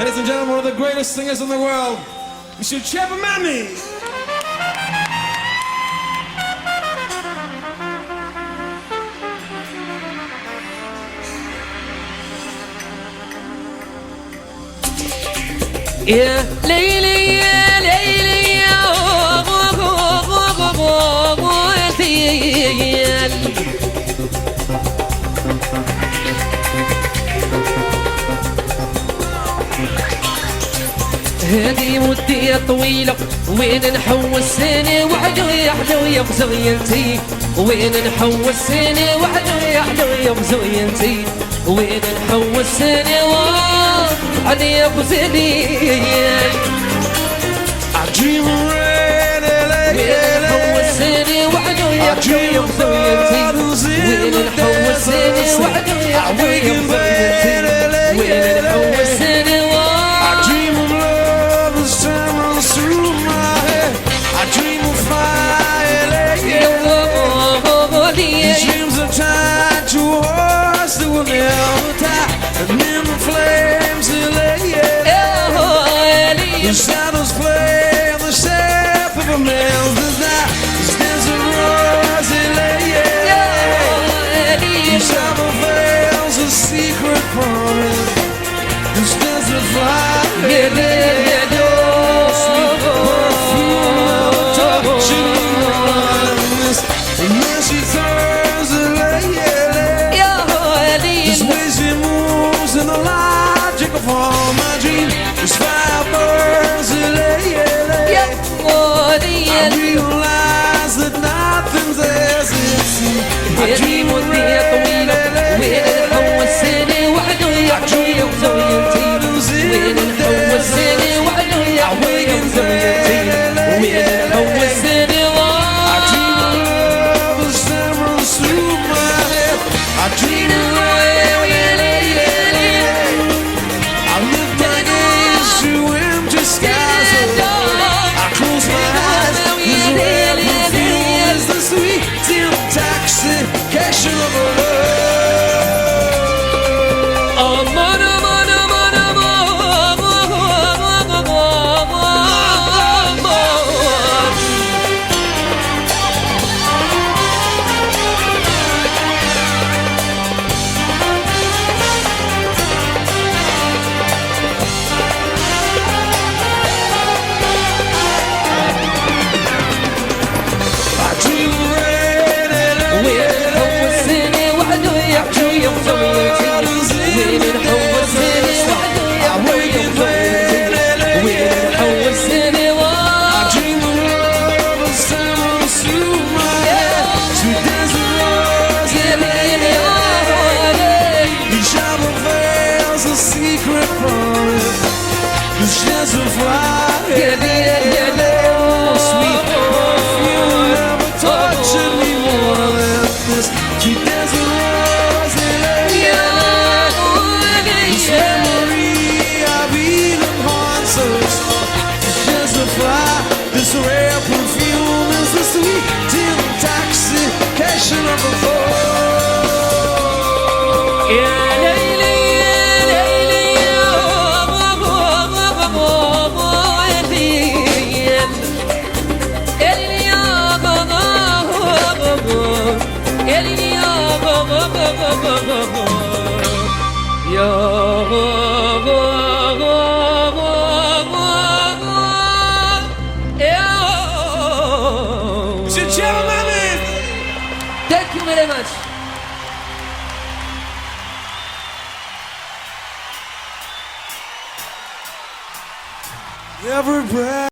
Ladies and gentlemen, one of the greatest singers in the world, Monsieur Cheba Mami. يا ليلي يا ليلي يا هذه مدة طويلة وين نحوس سنة وحدة يا حلوة بزوينتي وين نحوس سنة وحدة يا حلوة بزوينتي وين نحوس سنة علي ابو زينين عجيب الرين وين نحوس سنة وحدة يا حلوة بزوينتي وين نحوس سنة وحدة يا حلوة بزوينتي وين نحوس سنة dreams are tied to a horse that will never die, and in the flames they lay. The shadows play in the shape of a man's desire. This desert rose they lay. The shadow veils a secret forest. This desert fly. This fire burns, I realize that nothing's as it seems. I dream of this rare perfume is the sweet intoxication of a Thank you very much. every breath.